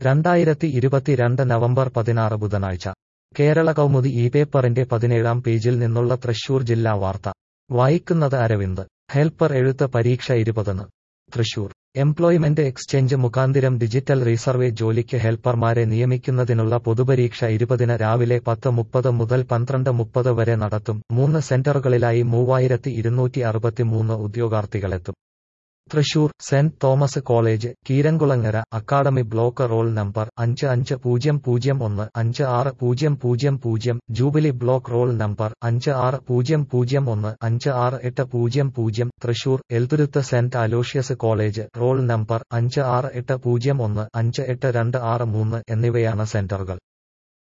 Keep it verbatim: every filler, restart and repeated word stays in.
രണ്ടായിരത്തി ഇരുപത്തിരണ്ട് നവംബർ പതിനാറ് ബുധനാഴ്ച കേരള കൗമുദി ഈ പേപ്പറിന്റെ പതിനേഴാം പേജിൽ നിന്നുള്ള തൃശൂർ ജില്ലാ വാർത്ത വായിക്കുന്നത് അരവിന്ദ്. ഹെൽപ്പർ എഴുത്ത് പരീക്ഷ ഇരുപതിന്. തൃശൂർ എംപ്ലോയ്മെന്റ് എക്സ്ചേഞ്ച് മുഖാന്തിരം ഡിജിറ്റൽ റീസർവേ ജോലിക്ക് ഹെൽപ്പർമാരെ നിയമിക്കുന്നതിനുള്ള പൊതുപരീക്ഷ ഇരുപതിന് രാവിലെ പത്ത് മുപ്പത് മുതൽ പന്ത്രണ്ട് മുപ്പത് വരെ നടത്തും. മൂന്ന് സെന്ററുകളിലായി മൂവായിരത്തി ഇരുന്നൂറ്റി അറുപത്തിമൂന്ന് ഉദ്യോഗാർത്ഥികളെത്തും. തൃശൂർ സെന്റ് Thomas College, Keerankulangara academy block roll number അഞ്ച് അഞ്ച് പൂജ്യം പൂജ്യം ഒന്ന് അഞ്ച് ആറ് പൂജ്യം പൂജ്യം പൂജ്യം, ജൂബിലി ബ്ലോക്ക് റോൾ നമ്പർ അഞ്ച് ആറ് പൂജ്യം പൂജ്യം ഒന്ന് അഞ്ച് ആറ് എട്ട് പൂജ്യം പൂജ്യം, തൃശൂർ എൽതുരുത്ത് സെന്റ് അലോഷ്യസ് കോളേജ് റോൾ നമ്പർ അഞ്ച് ആറ് എട്ട് പൂജ്യം ഒന്ന് അഞ്ച് എട്ട് രണ്ട് ആറ് മൂന്ന് എന്നിവയാണ് സെന്ററുകൾ.